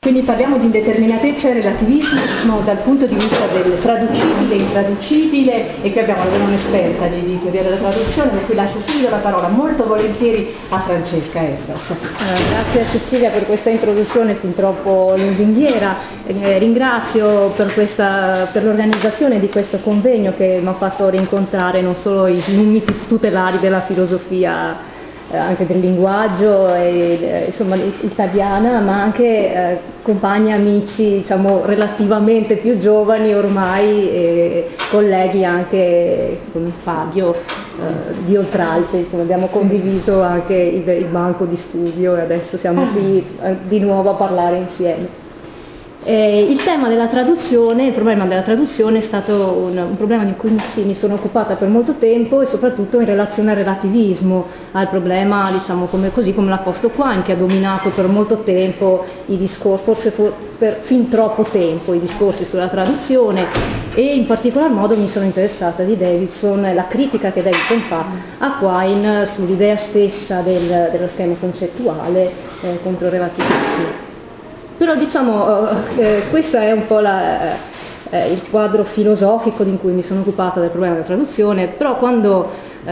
Quindi parliamo di indeterminatezza e relativismo dal punto di vista del traducibile, intraducibile, e qui abbiamo davvero un'esperta di teoria della traduzione, per cui lascio subito la parola molto volentieri a Francesca Erdo. Grazie a Cecilia per questa introduzione fin troppo lusinghiera, ringrazio per l'organizzazione di questo convegno che mi ha fatto rincontrare non solo i numiti tutelari della filosofia anche del linguaggio insomma italiana, ma anche compagni, amici diciamo relativamente più giovani ormai, colleghi anche con Fabio di Oltralpe, insomma abbiamo condiviso anche il banco di studio e adesso siamo qui di nuovo a parlare insieme. Il tema della traduzione, il problema della traduzione è stato un problema di cui mi sono occupata per molto tempo e soprattutto in relazione al relativismo, al problema diciamo così come l'ha posto Quine, che ha dominato per molto tempo i discorsi, forse per fin troppo tempo i discorsi sulla traduzione, e in particolar modo mi sono interessata di Davidson, la critica che Davidson fa a Quine sull'idea stessa dello schema concettuale contro il relativismo. Però diciamo questo è un po' il quadro filosofico in cui mi sono occupata del problema della traduzione, però quando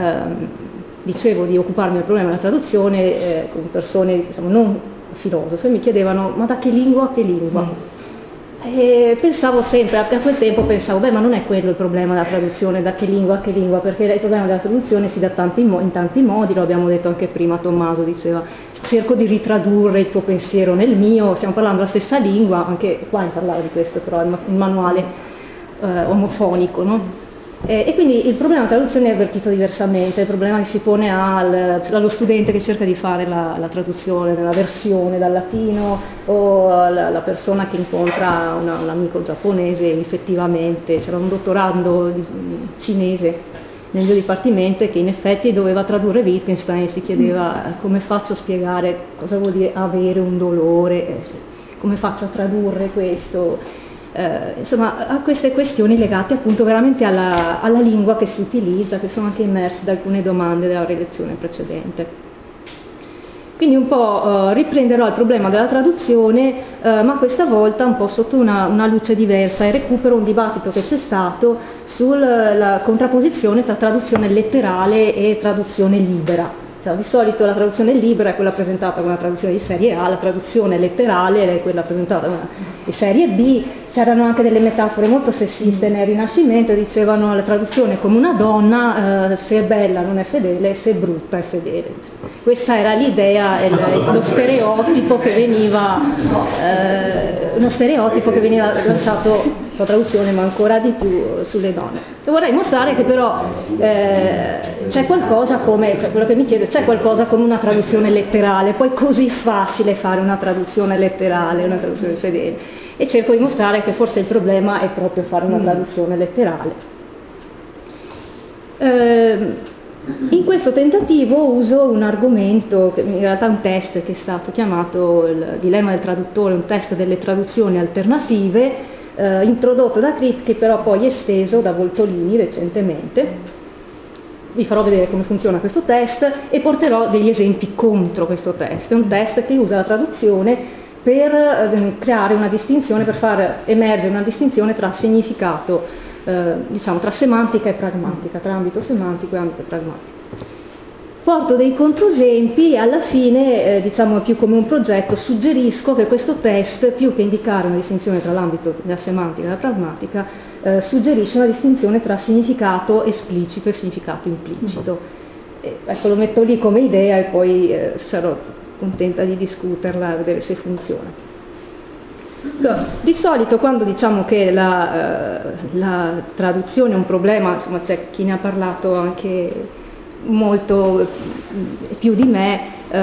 dicevo di occuparmi del problema della traduzione con persone diciamo, non filosofe mi chiedevano ma da che lingua a che lingua? E pensavo sempre, a quel tempo pensavo, ma non è quello il problema della traduzione, da che lingua a che lingua, perché il problema della traduzione si dà in tanti modi, lo abbiamo detto anche prima, Tommaso diceva, cerco di ritradurre il tuo pensiero nel mio, stiamo parlando la stessa lingua, anche qua parlava di questo, però il manuale omofonico, no? E quindi il problema della traduzione è avvertito diversamente, il problema che si pone allo studente che cerca di fare la traduzione della versione dal latino o la persona che incontra un amico giapponese, effettivamente c'era un dottorando cinese nel mio dipartimento che in effetti doveva tradurre Wittgenstein e si chiedeva come faccio a spiegare cosa vuol dire avere un dolore, come faccio a tradurre questo. Insomma, a queste questioni legate appunto veramente alla lingua che si utilizza, che sono anche immerse da alcune domande della lezione precedente. Quindi un po' riprenderò il problema della traduzione, ma questa volta un po' sotto una luce diversa, e recupero un dibattito che c'è stato sulla contrapposizione tra traduzione letterale e traduzione libera. Cioè, di solito la traduzione libera è quella presentata come una traduzione di serie A, la traduzione letterale è quella presentata come di serie B. C'erano anche delle metafore molto sessiste nel Rinascimento, dicevano la traduzione come una donna, se è bella non è fedele, se è brutta è fedele. Questa era l'idea, lo stereotipo che veniva lanciato la traduzione, ma ancora di più sulle donne. E vorrei mostrare che però c'è qualcosa come, cioè quello che mi chiedo, c'è qualcosa come una traduzione letterale, poi è così facile fare una traduzione letterale, una traduzione fedele. E cerco di mostrare che forse il problema è proprio fare una traduzione letterale. In questo tentativo uso un argomento, in realtà un test che è stato chiamato il dilemma del traduttore, un test delle traduzioni alternative, introdotto da Kripke, però poi esteso da Voltolini recentemente. Vi farò vedere come funziona questo test e porterò degli esempi contro questo test. È un test che usa la traduzione per creare una distinzione, per far emergere una distinzione tra significato, diciamo tra semantica e pragmatica, tra ambito semantico e ambito pragmatico. Porto dei controesempi e alla fine, diciamo più come un progetto, suggerisco che questo test, più che indicare una distinzione tra l'ambito della semantica e della pragmatica, suggerisce una distinzione tra significato esplicito e significato implicito. Ecco, lo metto lì come idea e poi sarò contenta di discuterla, vedere se funziona. Di solito quando diciamo che la traduzione è un problema, insomma c'è chi ne ha parlato anche molto più di me,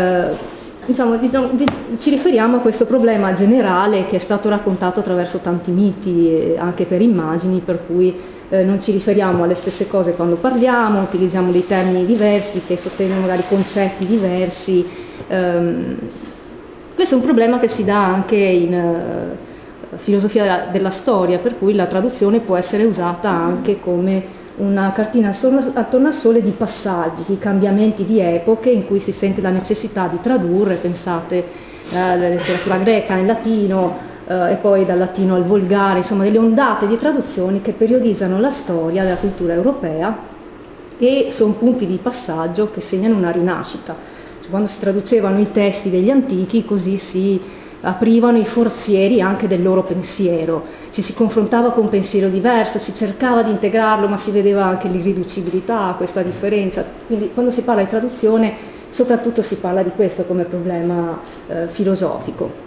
ci riferiamo a questo problema generale che è stato raccontato attraverso tanti miti, anche per immagini, per cui non ci riferiamo alle stesse cose quando parliamo, utilizziamo dei termini diversi che sottendono magari concetti diversi. Questo è un problema che si dà anche in filosofia della storia, per cui la traduzione può essere usata anche come una cartina attorno al sole di passaggi, di cambiamenti di epoche in cui si sente la necessità di tradurre. Pensate la letteratura greca in latino, e poi dal latino al volgare, insomma delle ondate di traduzioni che periodizzano la storia della cultura europea e sono punti di passaggio che segnano una rinascita. Cioè, quando si traducevano i testi degli antichi, così si aprivano i forzieri anche del loro pensiero, ci si confrontava con un pensiero diverso, si cercava di integrarlo, ma si vedeva anche l'irriducibilità, questa differenza. Quindi quando si parla di traduzione soprattutto si parla di questo come problema filosofico.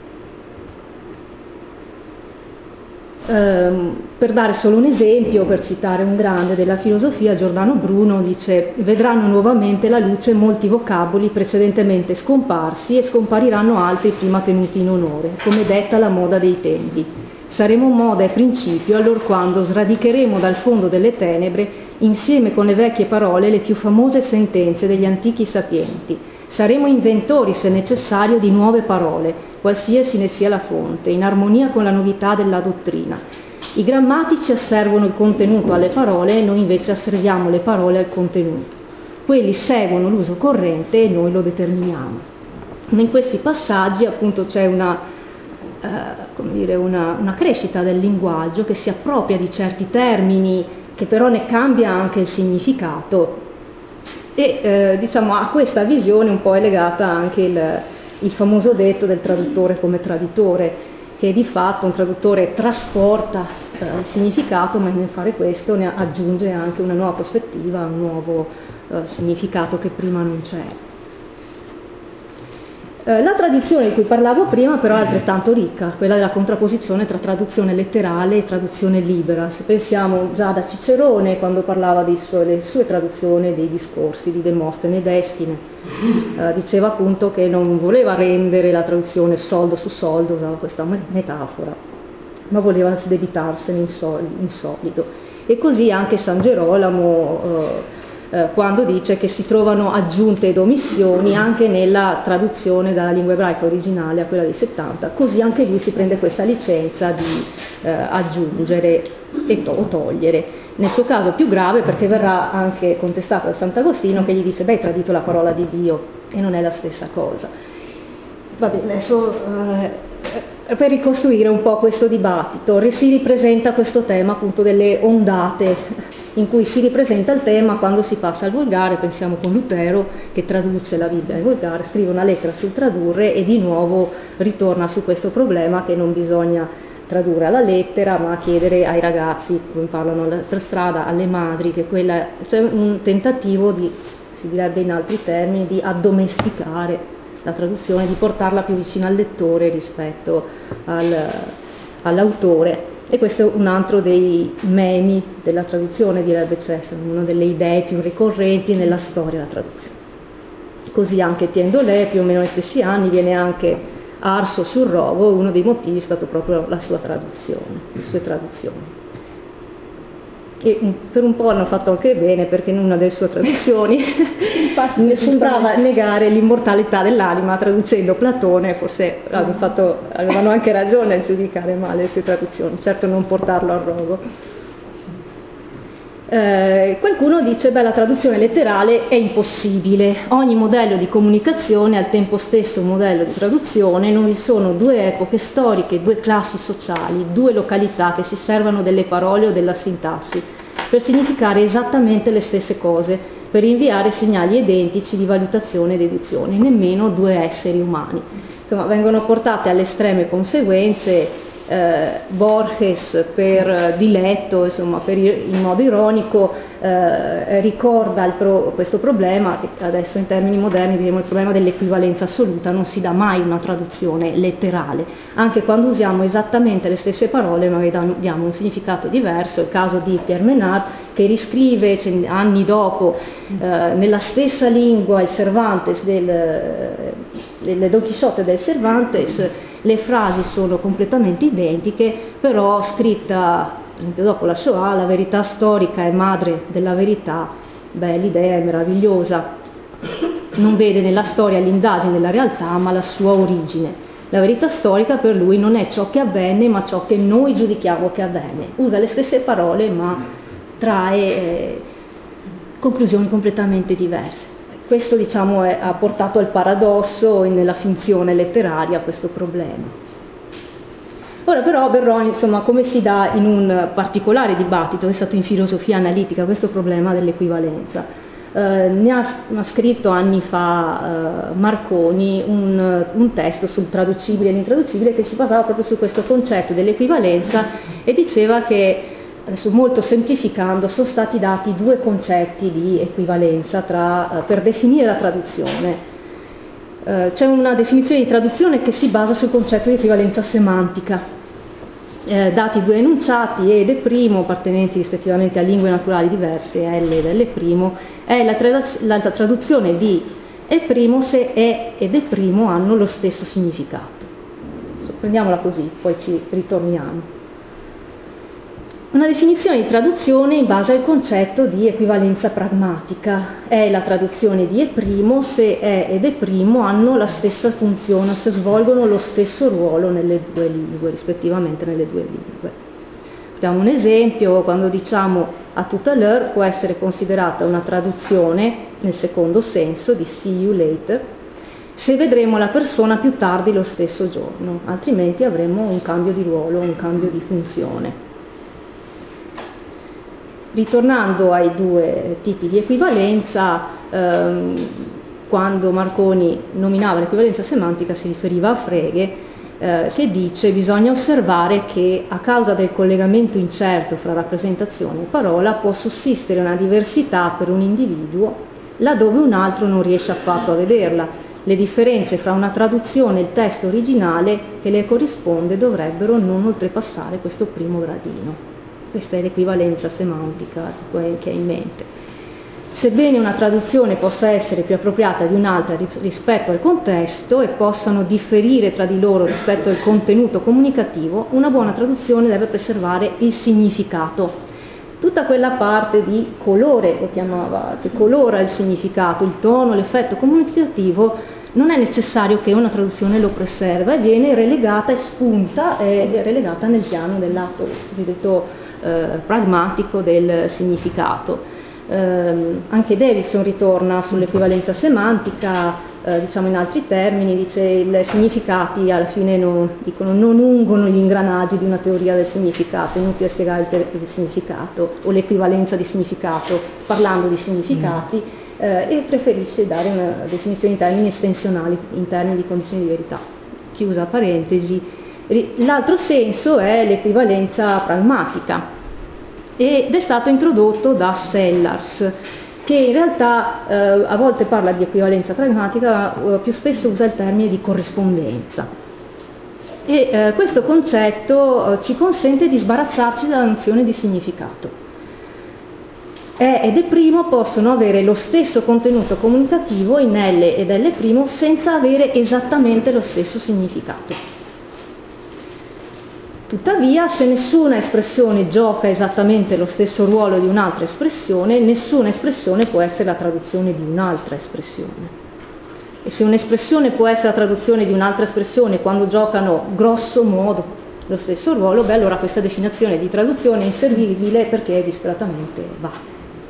Per dare solo un esempio, per citare un grande della filosofia, Giordano Bruno dice: vedranno nuovamente la luce molti vocaboli precedentemente scomparsi e scompariranno altri prima tenuti in onore, come detta la moda dei tempi. Saremo moda e principio allorquando sradicheremo dal fondo delle tenebre, insieme con le vecchie parole, le più famose sentenze degli antichi sapienti. Saremo inventori, se necessario, di nuove parole, qualsiasi ne sia la fonte, in armonia con la novità della dottrina. I grammatici asservono il contenuto alle parole, noi invece asserviamo le parole al contenuto. Quelli seguono l'uso corrente e noi lo determiniamo. In questi passaggi appunto c'è una crescita del linguaggio che si appropria di certi termini, che però ne cambia anche il significato. E diciamo a questa visione un po' è legata anche il famoso detto del traduttore come traditore, che di fatto un traduttore trasporta il significato, ma nel fare questo ne aggiunge anche una nuova prospettiva, un nuovo significato che prima non c'era. La tradizione di cui parlavo prima però è altrettanto ricca, quella della contrapposizione tra traduzione letterale e traduzione libera. Se pensiamo già da Cicerone, quando parlava delle sue traduzioni dei discorsi di Demostene ed Eschine, diceva appunto che non voleva rendere la traduzione soldo su soldo, usava questa metafora, ma voleva sdebitarsene in solido. E così anche San Gerolamo quando dice che si trovano aggiunte ed omissioni anche nella traduzione dalla lingua ebraica originale a quella dei 70, così anche lui si prende questa licenza di aggiungere o togliere. Nel suo caso più grave, perché verrà anche contestato da Sant'Agostino, che gli dice: beh, hai tradito la parola di Dio, e non è la stessa cosa. Va bene, adesso per ricostruire un po' questo dibattito si ripresenta questo tema appunto delle ondate, in cui si ripresenta il tema quando si passa al volgare. Pensiamo con Lutero, che traduce la Bibbia in volgare, scrive una lettera sul tradurre e di nuovo ritorna su questo problema che non bisogna tradurre alla lettera, ma chiedere ai ragazzi, come parlano per strada, alle madri, che quella è un tentativo di, si direbbe in altri termini, di addomesticare la traduzione, di portarla più vicino al lettore rispetto all'autore. E questo è un altro dei memi della traduzione, direbbe Cesare, una delle idee più ricorrenti nella storia della traduzione. Così anche Tiendolè, più o meno nei stessi anni, viene anche arso sul rogo, uno dei motivi è stato proprio la sua traduzione, le sue traduzioni. E per un po' hanno fatto anche bene, perché in una delle sue traduzioni sembrava negare l'immortalità dell'anima, traducendo Platone. Forse avevano anche ragione a giudicare male le sue traduzioni, certo non portarlo al rogo. Qualcuno dice: beh, la traduzione letterale è impossibile, ogni modello di comunicazione è al tempo stesso un modello di traduzione, non vi sono due epoche storiche, due classi sociali, due località che si servano delle parole o della sintassi per significare esattamente le stesse cose, per inviare segnali identici di valutazione e deduzione, nemmeno due esseri umani. Insomma, vengono portate alle estreme conseguenze. Borges, per diletto, insomma, in modo ironico, ricorda questo problema, che adesso in termini moderni diremo il problema dell'equivalenza assoluta. Non si dà mai una traduzione letterale, anche quando usiamo esattamente le stesse parole, magari diamo un significato diverso. È il caso di Pierre Menard, che riscrive anni dopo nella stessa lingua il Cervantes del Don Chisciotte del Cervantes. Le frasi sono completamente identiche, però scritta, per esempio, dopo la Shoah: la verità storica è madre della verità. Beh, l'idea è meravigliosa. Non vede nella storia l'indagine della realtà, ma la sua origine. La verità storica per lui non è ciò che avvenne, ma ciò che noi giudichiamo che avvenne. Usa le stesse parole, ma trae conclusioni completamente diverse. questo diciamo ha portato al paradosso nella finzione letteraria questo problema. Ora però verrò insomma come si dà in un particolare dibattito che è stato in filosofia analitica questo problema dell'equivalenza. Ne ha scritto anni fa Marconi un testo sul traducibile e l'intraducibile che si basava proprio su questo concetto dell'equivalenza e diceva che, adesso molto semplificando, sono stati dati due concetti di equivalenza per definire la traduzione. C'è una definizione di traduzione che si basa sul concetto di equivalenza semantica. Dati due enunciati, ed e primo, appartenenti rispettivamente a lingue naturali diverse, L ed L primo, è la traduzione di e primo se E ed E primo hanno lo stesso significato. Prendiamola così, poi ci ritorniamo. Una definizione di traduzione in base al concetto di equivalenza pragmatica. È la traduzione di E' se E ed E' hanno la stessa funzione, se svolgono lo stesso ruolo nelle due lingue, rispettivamente nelle due lingue. Diamo un esempio: quando diciamo à tout à l'heure può essere considerata una traduzione nel secondo senso di see you later, se vedremo la persona più tardi lo stesso giorno, altrimenti avremo un cambio di ruolo, un cambio di funzione. Ritornando ai due tipi di equivalenza, quando Marconi nominava l'equivalenza semantica si riferiva a Frege, che dice: bisogna osservare che a causa del collegamento incerto fra rappresentazione e parola può sussistere una diversità per un individuo laddove un altro non riesce affatto a vederla. Le differenze fra una traduzione e il testo originale che le corrisponde dovrebbero non oltrepassare questo primo gradino. Questa è l'equivalenza semantica che hai in mente. Sebbene una traduzione possa essere più appropriata di un'altra rispetto al contesto e possano differire tra di loro rispetto al contenuto comunicativo, una buona traduzione deve preservare il significato. Tutta quella parte di colore, lo chiamava, che colora il significato, il tono, l'effetto comunicativo, non è necessario che una traduzione lo preserva e viene relegata e spunta, è relegata nel piano dell'atto cosiddetto pragmatico del significato. Anche Davison ritorna sull'equivalenza semantica, diciamo in altri termini, dice: i significati alla fine non ungono gli ingranaggi di una teoria del significato, è inutile spiegare il significato o l'equivalenza di significato parlando di significati, e preferisce dare una definizione in termini estensionali, in termini di condizioni di verità. Chiusa parentesi. L'altro senso è l'equivalenza pragmatica ed è stato introdotto da Sellars, che in realtà a volte parla di equivalenza pragmatica, ma più spesso usa il termine di corrispondenza. E questo concetto ci consente di sbarazzarci dalla nozione di significato. E ed E' possono avere lo stesso contenuto comunicativo in L ed L' senza avere esattamente lo stesso significato. Tuttavia, se nessuna espressione gioca esattamente lo stesso ruolo di un'altra espressione, nessuna espressione può essere la traduzione di un'altra espressione. E se un'espressione può essere la traduzione di un'altra espressione quando giocano grosso modo lo stesso ruolo, beh, allora questa definizione di traduzione è inservibile perché è disperatamente vaga.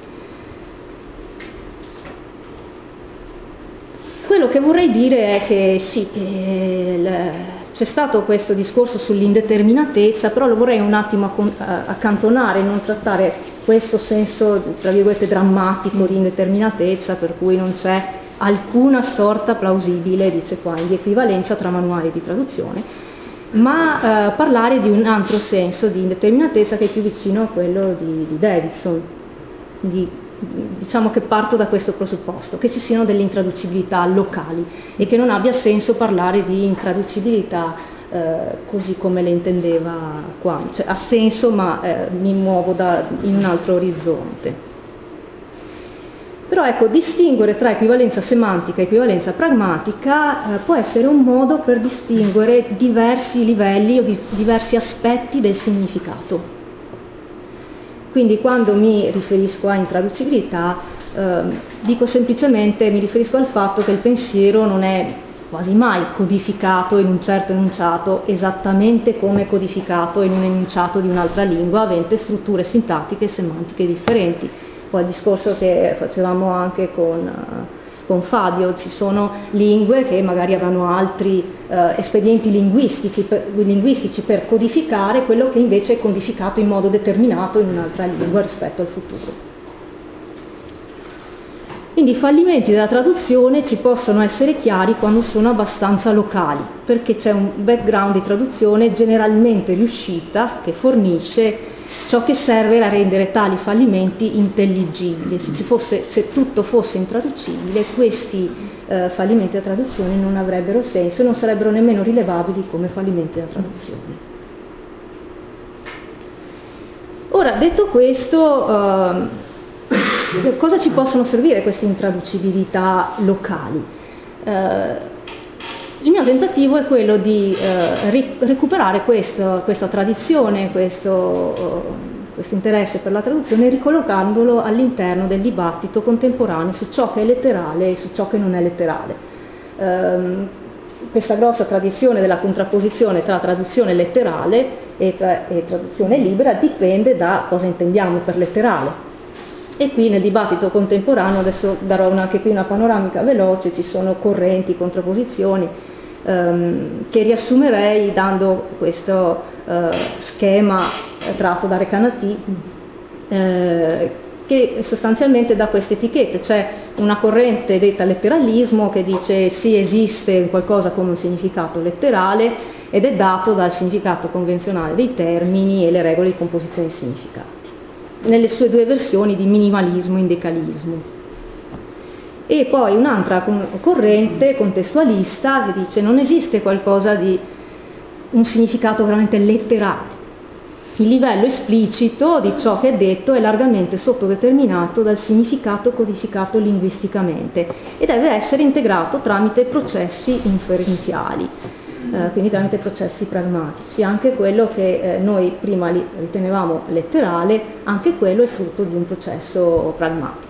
Quello che vorrei dire è che sì, c'è stato questo discorso sull'indeterminatezza, però lo vorrei un attimo accantonare, non trattare questo senso, tra virgolette, drammatico di indeterminatezza, per cui non c'è alcuna sorta plausibile, dice qua, di equivalenza tra manuali di traduzione, ma parlare di un altro senso di indeterminatezza che è più vicino a quello di Davison. Diciamo che parto da questo presupposto, che ci siano delle intraducibilità locali e che non abbia senso parlare di intraducibilità così come le intendeva qua, cioè, ha senso, ma mi muovo in un altro orizzonte. Però ecco, distinguere tra equivalenza semantica e equivalenza pragmatica può essere un modo per distinguere diversi livelli o diversi aspetti del significato. Quindi quando mi riferisco a intraducibilità dico semplicemente, mi riferisco al fatto che il pensiero non è quasi mai codificato in un certo enunciato esattamente come è codificato in un enunciato di un'altra lingua avente strutture sintattiche e semantiche differenti. Poi il discorso che facevamo anche con con Fabio, ci sono lingue che magari avranno altri espedienti linguistici per codificare quello che invece è codificato in modo determinato in un'altra lingua rispetto al futuro. Quindi i fallimenti della traduzione ci possono essere chiari quando sono abbastanza locali, perché c'è un background di traduzione generalmente riuscita che fornisce ciò che serve a rendere tali fallimenti intelligibili. Se tutto fosse intraducibile, questi fallimenti della traduzione non avrebbero senso e non sarebbero nemmeno rilevabili come fallimenti della traduzione. Ora, detto questo, cosa ci possono servire queste intraducibilità locali? Il mio tentativo è quello di recuperare questa tradizione, questo interesse per la traduzione, ricollocandolo all'interno del dibattito contemporaneo su ciò che è letterale e su ciò che non è letterale. Questa grossa tradizione della contrapposizione tra traduzione letterale e traduzione libera dipende da cosa intendiamo per letterale. E qui nel dibattito contemporaneo, adesso darò anche qui una panoramica veloce, ci sono correnti, contrapposizioni, che riassumerei dando questo schema tratto da Recanati, che sostanzialmente dà queste etichette. C'è una corrente detta letteralismo che dice sì, esiste qualcosa come un significato letterale ed è dato dal significato convenzionale dei termini e le regole di composizione dei significati, nelle sue due versioni di minimalismo e indecalismo. E poi un'altra corrente contestualista che dice non esiste qualcosa di un significato veramente letterale. Il livello esplicito di ciò che è detto è largamente sottodeterminato dal significato codificato linguisticamente e deve essere integrato tramite processi inferenziali, quindi tramite processi pragmatici. Anche quello che noi prima ritenevamo letterale, anche quello è frutto di un processo pragmatico.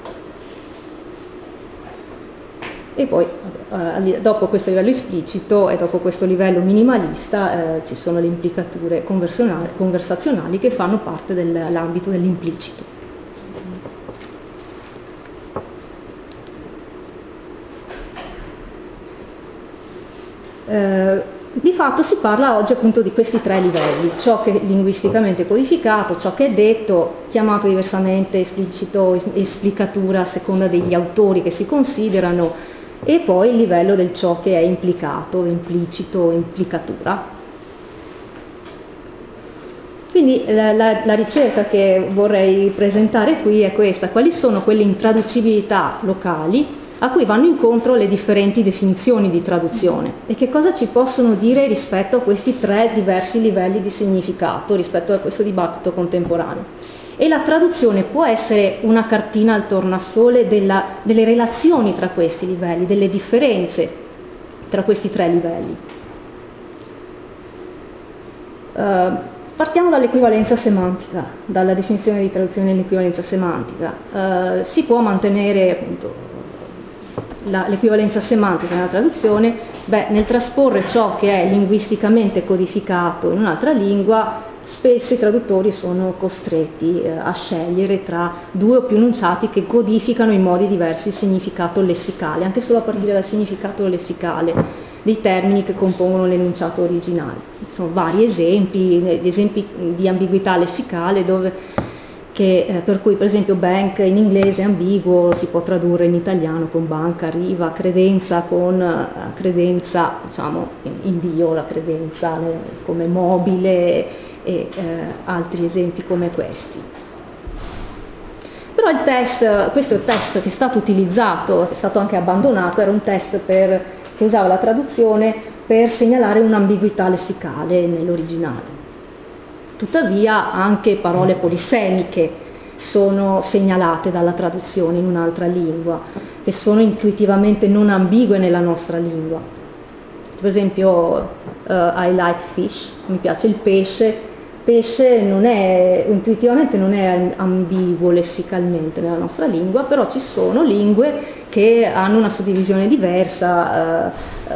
E poi dopo questo livello esplicito e dopo questo livello minimalista ci sono le implicature conversazionali che fanno parte dell'ambito dell'implicito. Di fatto si parla oggi appunto di questi tre livelli: ciò che è linguisticamente codificato, ciò che è detto, chiamato diversamente esplicito, esplicatura a seconda degli autori che si considerano, e poi il livello del ciò che è implicato, implicito, implicatura. Quindi la ricerca che vorrei presentare qui è questa: quali sono quelle intraducibilità locali a cui vanno incontro le differenti definizioni di traduzione e che cosa ci possono dire rispetto a questi tre diversi livelli di significato, rispetto a questo dibattito contemporaneo. E la traduzione può essere una cartina al tornasole delle relazioni tra questi livelli, delle differenze tra questi tre livelli. Partiamo dall'equivalenza semantica, dalla definizione di traduzione dell'equivalenza semantica. Si può mantenere appunto l'equivalenza semantica nella traduzione? Nel trasporre ciò che è linguisticamente codificato in un'altra lingua, spesso i traduttori sono costretti a scegliere tra due o più enunciati che codificano in modi diversi il significato lessicale, anche solo a partire dal significato lessicale dei termini che compongono l'enunciato originale. Ci sono vari esempi di ambiguità lessicale per cui per esempio bank in inglese è ambiguo, si può tradurre in italiano con banca, riva, credenza con credenza, diciamo in Dio, la credenza come mobile e altri esempi come questi. Però questo test che è stato utilizzato, è stato anche abbandonato, era un test che usava la traduzione per segnalare un'ambiguità lessicale nell'originale. Tuttavia anche parole polisemiche sono segnalate dalla traduzione in un'altra lingua, che sono intuitivamente non ambigue nella nostra lingua. Per esempio I like fish, mi piace il pesce. Pesce intuitivamente non è ambiguo lessicalmente nella nostra lingua, però ci sono lingue che hanno una suddivisione diversa.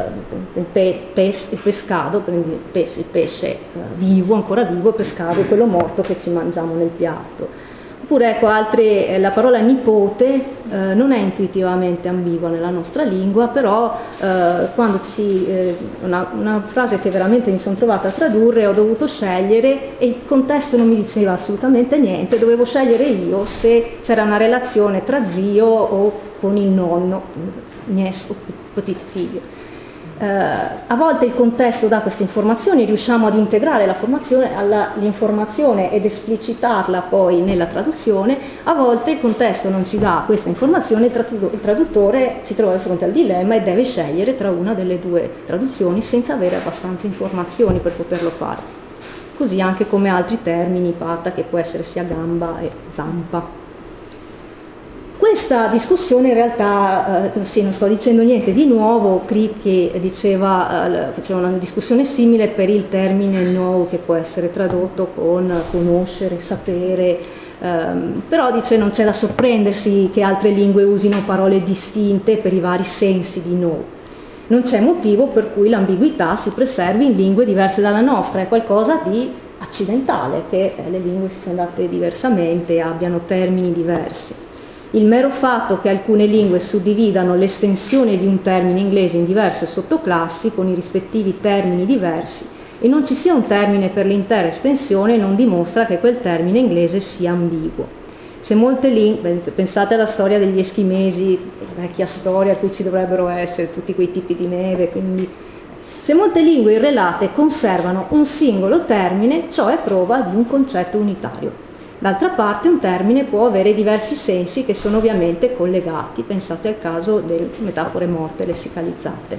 Il pescado, il pesce vivo, ancora vivo, e pescado è quello morto che ci mangiamo nel piatto. Oppure ecco, la parola nipote non è intuitivamente ambigua nella nostra lingua, però quando una frase che veramente mi sono trovata a tradurre, ho dovuto scegliere e il contesto non mi diceva assolutamente niente, dovevo scegliere io se c'era una relazione tra zio o con il nonno, nièce o petit figlio. A volte il contesto dà queste informazioni, riusciamo ad integrare l'informazione ed esplicitarla poi nella traduzione. A volte il contesto non ci dà questa informazione, il traduttore si trova di fronte al dilemma e deve scegliere tra una delle due traduzioni senza avere abbastanza informazioni per poterlo fare. Così anche come altri termini, pata che può essere sia gamba e zampa. Questa discussione in realtà, sì, non sto dicendo niente di nuovo, Kripke faceva una discussione simile per il termine nuovo che può essere tradotto con conoscere, sapere, però dice non c'è da sorprendersi che altre lingue usino parole distinte per i vari sensi di know. Non c'è motivo per cui l'ambiguità si preservi in lingue diverse dalla nostra, è qualcosa di accidentale che le lingue si siano date diversamente e abbiano termini diversi. Il mero fatto che alcune lingue suddividano l'estensione di un termine inglese in diverse sottoclassi con i rispettivi termini diversi e non ci sia un termine per l'intera estensione non dimostra che quel termine inglese sia ambiguo. Se molte lingue, pensate alla storia degli eschimesi, la vecchia storia a cui ci dovrebbero essere tutti quei tipi di neve, quindi se molte lingue irrelate conservano un singolo termine, ciò è prova di un concetto unitario. D'altra parte un termine può avere diversi sensi che sono ovviamente collegati, pensate al caso delle metafore morte lessicalizzate.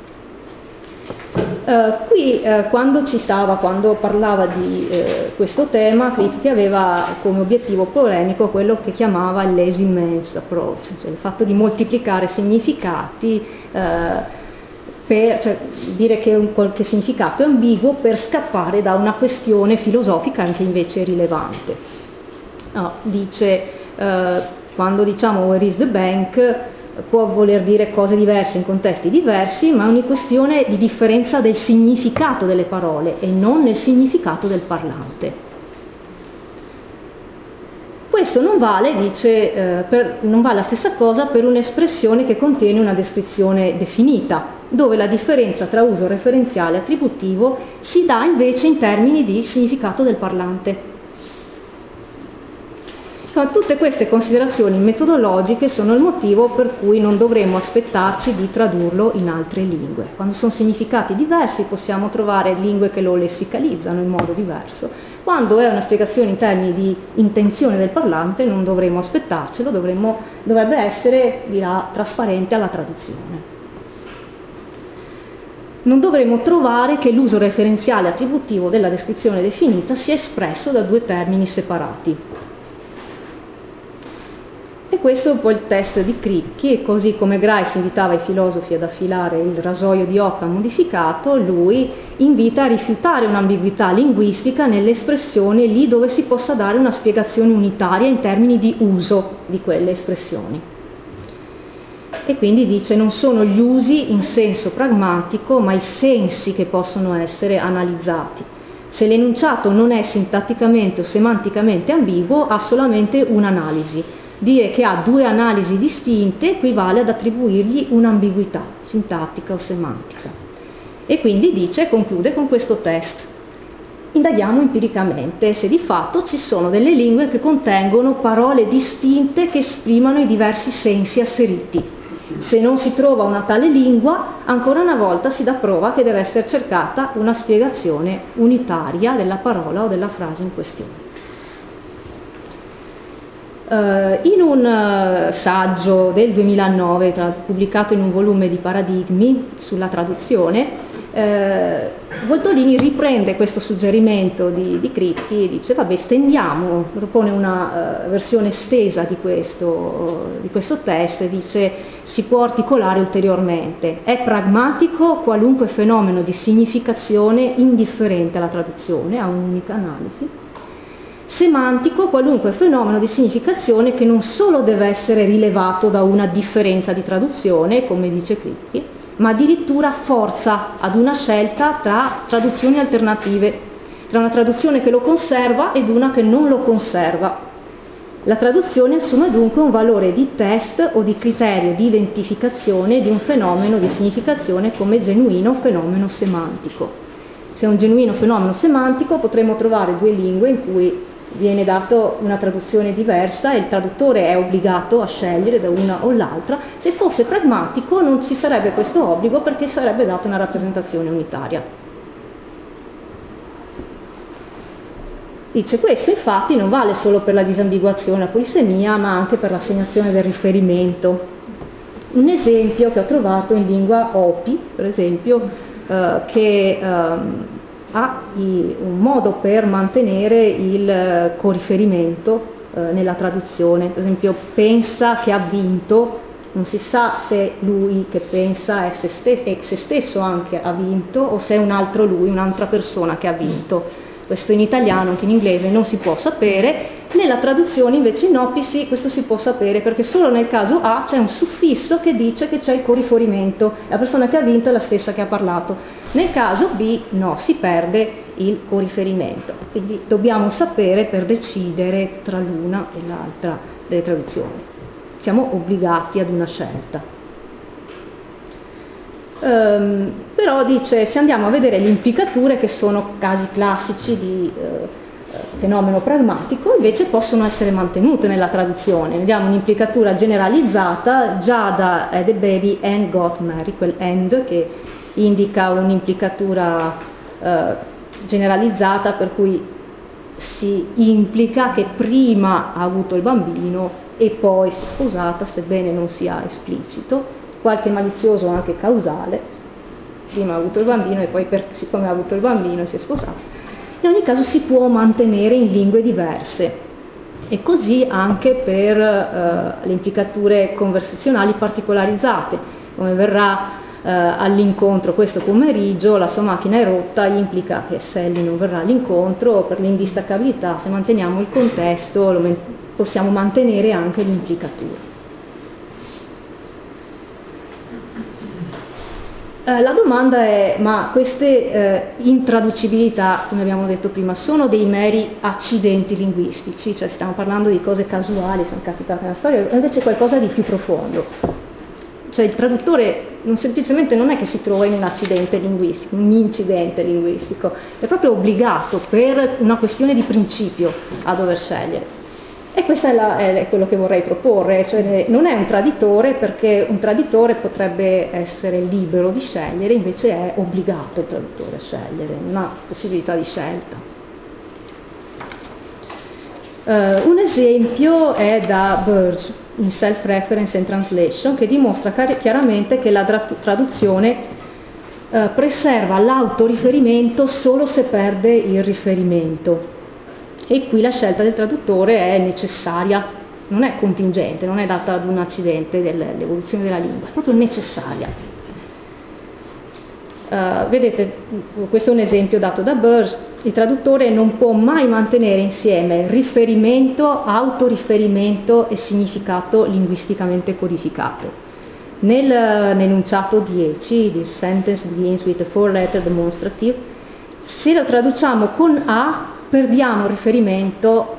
Quando parlava di questo tema, Kripke aveva come obiettivo polemico quello che chiamava il lazy man's approach, cioè il fatto di moltiplicare significati, cioè dire che qualche significato è ambiguo per scappare da una questione filosofica anche invece rilevante. Dice quando diciamo where is the bank può voler dire cose diverse in contesti diversi, ma è una questione di differenza del significato delle parole e non nel significato del parlante. Questo non vale, dice, non vale la stessa cosa per un'espressione che contiene una descrizione definita, dove la differenza tra uso referenziale e attributivo si dà invece in termini di significato del parlante. Tutte queste considerazioni metodologiche sono il motivo per cui non dovremmo aspettarci di tradurlo in altre lingue. Quando sono significati diversi possiamo trovare lingue che lo lessicalizzano in modo diverso. Quando è una spiegazione in termini di intenzione del parlante non dovremmo aspettarcelo, dovrebbe essere, dirà, trasparente alla traduzione. Non dovremmo trovare che l'uso referenziale attributivo della descrizione definita sia espresso da due termini separati. E questo è un po' il test di Kripke, e così come Grice invitava i filosofi ad affilare il rasoio di Occam modificato, lui invita a rifiutare un'ambiguità linguistica nell'espressione lì dove si possa dare una spiegazione unitaria in termini di uso di quelle espressioni. E quindi dice non sono gli usi in senso pragmatico, ma i sensi che possono essere analizzati. Se l'enunciato non è sintatticamente o semanticamente ambiguo, ha solamente un'analisi. Dire che ha due analisi distinte equivale ad attribuirgli un'ambiguità sintattica o semantica. E quindi conclude con questo test. Indaghiamo empiricamente se di fatto ci sono delle lingue che contengono parole distinte che esprimano i diversi sensi asseriti. Se non si trova una tale lingua, ancora una volta si dà prova che deve essere cercata una spiegazione unitaria della parola o della frase in questione. In un saggio del 2009 pubblicato in un volume di Paradigmi sulla traduzione, Voltolini riprende questo suggerimento di Kripke e dice vabbè stendiamo, propone una versione estesa di questo test e dice si può articolare ulteriormente. È pragmatico qualunque fenomeno di significazione indifferente alla traduzione, ha un'unica analisi. Semantico qualunque fenomeno di significazione che non solo deve essere rilevato da una differenza di traduzione, come dice Kripke, ma addirittura forza ad una scelta tra traduzioni alternative, tra una traduzione che lo conserva ed una che non lo conserva. La traduzione assume dunque un valore di test o di criterio di identificazione di un fenomeno di significazione come genuino fenomeno semantico. Se è un genuino fenomeno semantico potremmo trovare due lingue in cui viene data una traduzione diversa e il traduttore è obbligato a scegliere da una o l'altra. Se fosse pragmatico non ci sarebbe questo obbligo perché sarebbe data una rappresentazione unitaria. Dice questo infatti non vale solo per la disambiguazione, la polissemia, ma anche per l'assegnazione del riferimento. Un esempio che ho trovato in lingua Hopi, per esempio, che ha un modo per mantenere il coriferimento nella traduzione. Per esempio, pensa che ha vinto, non si sa se lui che pensa è se stesso anche ha vinto o se è un altro lui, un'altra persona che ha vinto. Questo in italiano, anche in inglese, non si può sapere. Nella traduzione invece in Hopi sì, questo si può sapere, perché solo nel caso A c'è un suffisso che dice che c'è il coriferimento, la persona che ha vinto è la stessa che ha parlato. Nel caso B no, si perde il coriferimento. Quindi dobbiamo sapere per decidere tra l'una e l'altra delle traduzioni. Siamo obbligati ad una scelta. Però dice, se andiamo a vedere le implicature, che sono casi classici di fenomeno pragmatico, invece possono essere mantenute nella traduzione. Vediamo un'implicatura generalizzata. Giada had a baby and got married, quel and che indica un'implicatura generalizzata, per cui si implica che prima ha avuto il bambino e poi si è sposata, sebbene non sia esplicito. Qualche malizioso anche causale, prima ha avuto il bambino e poi siccome ha avuto il bambino si è sposato. In ogni caso si può mantenere in lingue diverse, e così anche per le implicature conversazionali particolarizzate, come verrà all'incontro questo pomeriggio, la sua macchina è rotta, implica che Sally non verrà all'incontro. Per l'indistaccabilità, se manteniamo il contesto, possiamo mantenere anche l'implicatura. La domanda è, ma queste intraducibilità, come abbiamo detto prima, sono dei meri accidenti linguistici? Cioè stiamo parlando di cose casuali che sono capitate nella storia, o invece qualcosa di più profondo? Cioè il traduttore semplicemente non è che si trova in un accidente linguistico, un incidente linguistico, è proprio obbligato per una questione di principio a dover scegliere. E questo è quello che vorrei proporre, cioè non è un traditore, perché un traditore potrebbe essere libero di scegliere, invece è obbligato il traduttore a scegliere, non ha possibilità di scelta. Un esempio è da Burge in Self-Reference and Translation, che dimostra chiaramente che la traduzione preserva l'autoriferimento solo se perde il riferimento. E qui la scelta del traduttore è necessaria, non è contingente, non è data ad un accidente dell'evoluzione della lingua, è proprio necessaria. Vedete, questo è un esempio dato da Burge. Il traduttore non può mai mantenere insieme riferimento, autoriferimento e significato linguisticamente codificato. Nell'enunciato 10, this sentence begins with a four-letter demonstrative, se lo traduciamo con A perdiamo il riferimento,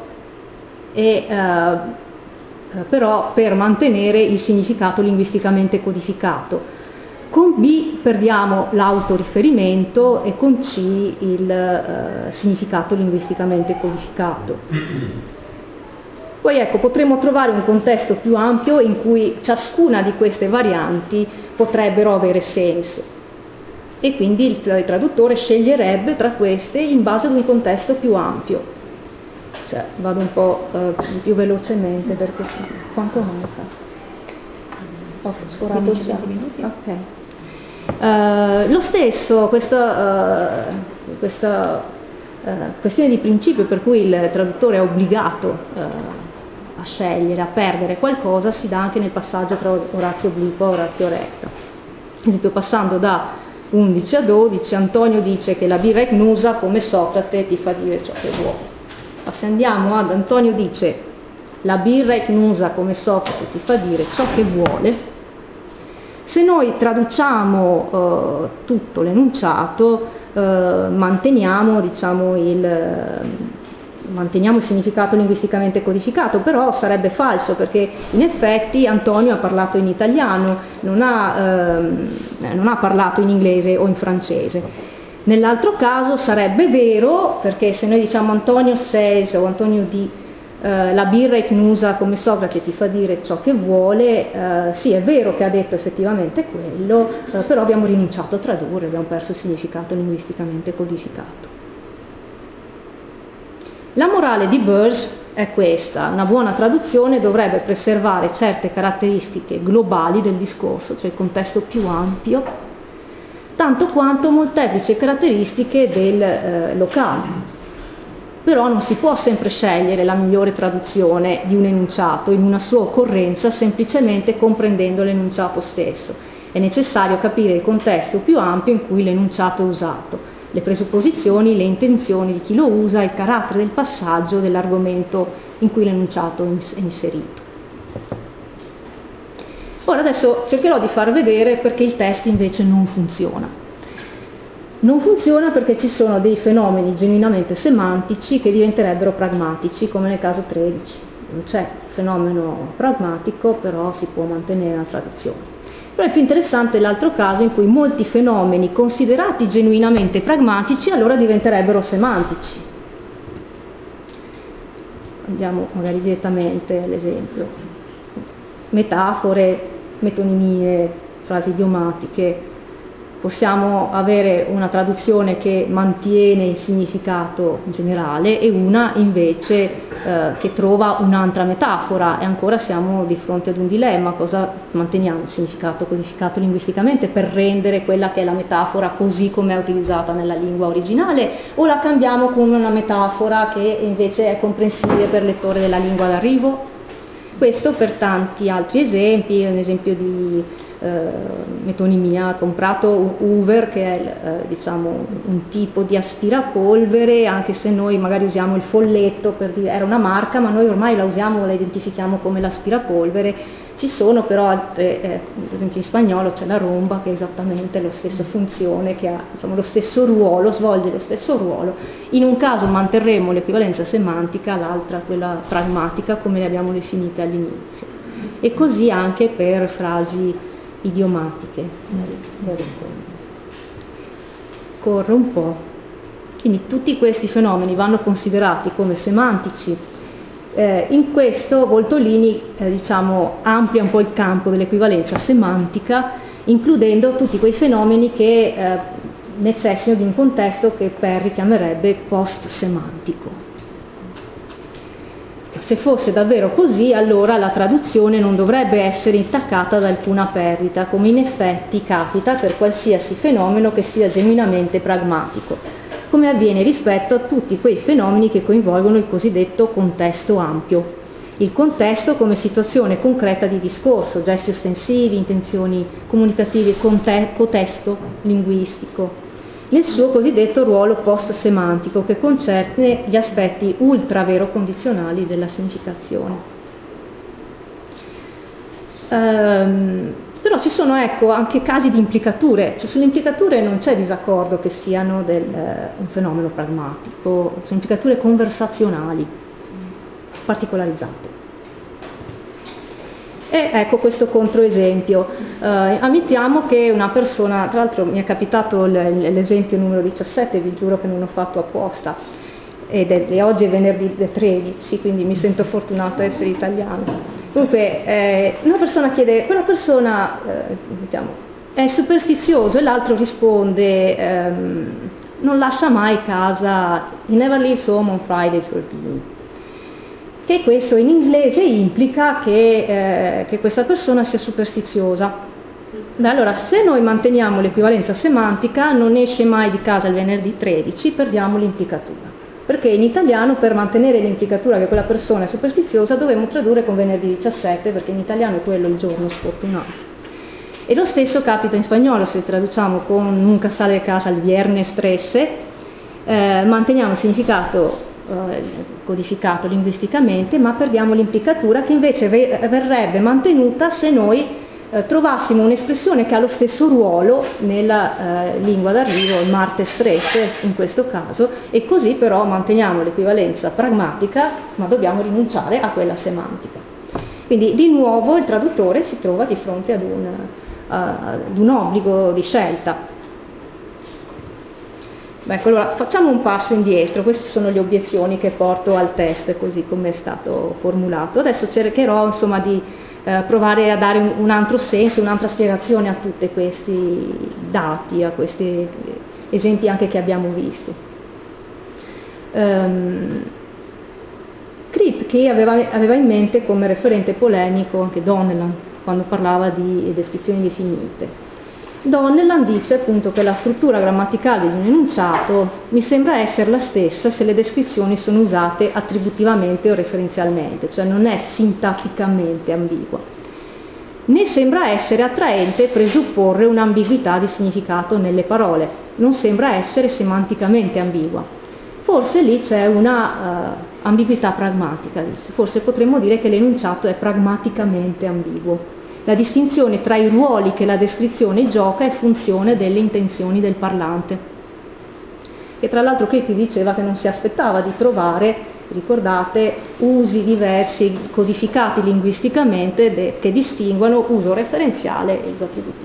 però per mantenere il significato linguisticamente codificato. Con B perdiamo l'autoriferimento e con C il significato linguisticamente codificato. Poi ecco, potremmo trovare un contesto più ampio in cui ciascuna di queste varianti potrebbero avere senso. E quindi il traduttore sceglierebbe tra queste in base ad un contesto più ampio. Cioè, vado un po' più velocemente perché quanto manca? Ho sforato già. Ok. Lo stesso, questa questione di principio per cui il traduttore è obbligato a scegliere, a perdere qualcosa, si dà anche nel passaggio tra Orazio Obliquo e Orazio Recto. Ad esempio, passando da 11 a 12, Antonio dice che la birra è gnusa come Socrate ti fa dire ciò che vuole. Ma se andiamo ad Antonio dice la birra è gnusa come Socrate ti fa dire ciò che vuole, se noi traduciamo tutto l'enunciato, manteniamo, diciamo, manteniamo il significato linguisticamente codificato, però sarebbe falso, perché in effetti Antonio ha parlato in italiano, non ha parlato in inglese o in francese. Nell'altro caso sarebbe vero, perché se noi diciamo Antonio says o Antonio di la birra è gnusa come Socrate ti fa dire ciò che vuole, sì, è vero che ha detto effettivamente quello, però abbiamo rinunciato a tradurre, abbiamo perso il significato linguisticamente codificato. La morale di Burge è questa: una buona traduzione dovrebbe preservare certe caratteristiche globali del discorso, cioè il contesto più ampio, tanto quanto molteplici caratteristiche del locale. Però non si può sempre scegliere la migliore traduzione di un enunciato in una sua occorrenza semplicemente comprendendo l'enunciato stesso. È necessario capire il contesto più ampio in cui l'enunciato è usato, le presupposizioni, le intenzioni di chi lo usa, il carattere del passaggio, dell'argomento in cui l'enunciato è inserito. Ora adesso cercherò di far vedere perché il testo invece non funziona. Non funziona perché ci sono dei fenomeni genuinamente semantici che diventerebbero pragmatici, come nel caso 13. Non c'è fenomeno pragmatico, però si può mantenere la traduzione. Però è più interessante l'altro caso in cui molti fenomeni considerati genuinamente pragmatici allora diventerebbero semantici. Andiamo magari direttamente all'esempio. Metafore, metonimie, frasi idiomatiche. Possiamo avere una traduzione che mantiene il significato generale e una invece che trova un'altra metafora, e ancora siamo di fronte ad un dilemma: cosa manteniamo, il significato codificato linguisticamente per rendere quella che è la metafora così come è utilizzata nella lingua originale, o la cambiamo con una metafora che invece è comprensibile per il lettore della lingua d'arrivo? Questo per tanti altri esempi. Un esempio di metonimia: ha comprato Hoover, che è diciamo un tipo di aspirapolvere, anche se noi magari usiamo il folletto per dire, era una marca, ma noi ormai la usiamo, la identifichiamo come l'aspirapolvere. Ci sono però altre, per esempio in spagnolo c'è la romba, che è esattamente la stessa funzione, che ha diciamo, lo stesso ruolo, svolge lo stesso ruolo. In un caso manterremo l'equivalenza semantica, l'altra quella pragmatica, come le abbiamo definite all'inizio. E così anche per frasi idiomatiche. Corre un po'. Quindi tutti questi fenomeni vanno considerati come semantici. In questo Voltolini diciamo, amplia un po' il campo dell'equivalenza semantica, includendo tutti quei fenomeni che necessitano di un contesto che Perry chiamerebbe post-semantico. Se fosse davvero così, allora la traduzione non dovrebbe essere intaccata da alcuna perdita, come in effetti capita per qualsiasi fenomeno che sia genuinamente pragmatico, come avviene rispetto a tutti quei fenomeni che coinvolgono il cosiddetto contesto ampio. Il contesto come situazione concreta di discorso, gesti ostensivi, intenzioni comunicative, contesto linguistico, nel suo cosiddetto ruolo post-semantico, che concerne gli aspetti ultra-vero-condizionali della significazione. Però ci sono anche casi di implicature, cioè sulle implicature non c'è disaccordo che siano un fenomeno pragmatico, sono implicature conversazionali, particolarizzate. E ecco questo controesempio. Ammettiamo che una persona, tra l'altro mi è capitato l'esempio numero 17, vi giuro che non l'ho fatto apposta, e oggi è venerdì 13, quindi mi sento fortunata ad essere italiana. Dunque, una persona chiede, quella persona è superstizioso, e l'altro risponde, non lascia mai casa, he never leaves home on Friday for dinner. Che questo in inglese implica che questa persona sia superstiziosa. Beh, allora, se noi manteniamo l'equivalenza semantica, non esce mai di casa il venerdì 13, perdiamo l'implicatura. Perché in italiano, per mantenere l'implicatura che quella persona è superstiziosa, dovremmo tradurre con venerdì 17, perché in italiano è quello il giorno sfortunato. E lo stesso capita in spagnolo: se traduciamo con nunca sale a casa il viernes 13, manteniamo il significato codificato linguisticamente, ma perdiamo l'implicatura, che invece verrebbe mantenuta se noi trovassimo un'espressione che ha lo stesso ruolo nella lingua d'arrivo, il Martes strette in questo caso, e così però manteniamo l'equivalenza pragmatica, ma dobbiamo rinunciare a quella semantica. Quindi di nuovo il traduttore si trova di fronte ad un obbligo di scelta. Ecco, allora facciamo un passo indietro, queste sono le obiezioni che porto al test così come è stato formulato. Adesso cercherò insomma di provare a dare un altro senso, un'altra spiegazione a tutti questi dati, a questi esempi anche che abbiamo visto. Kripke aveva in mente come referente polemico anche Donnellan quando parlava di descrizioni definite. Donnellan dice appunto che la struttura grammaticale di un enunciato mi sembra essere la stessa se le descrizioni sono usate attributivamente o referenzialmente, cioè non è sintatticamente ambigua, né sembra essere attraente presupporre un'ambiguità di significato nelle parole, non sembra essere semanticamente ambigua. Forse lì c'è una ambiguità pragmatica, dice. Forse potremmo dire che l'enunciato è pragmaticamente ambiguo. La distinzione tra i ruoli che la descrizione gioca è funzione delle intenzioni del parlante. E tra l'altro qui diceva che non si aspettava di trovare, ricordate, usi diversi codificati linguisticamente che distinguano uso referenziale e uso attributivo.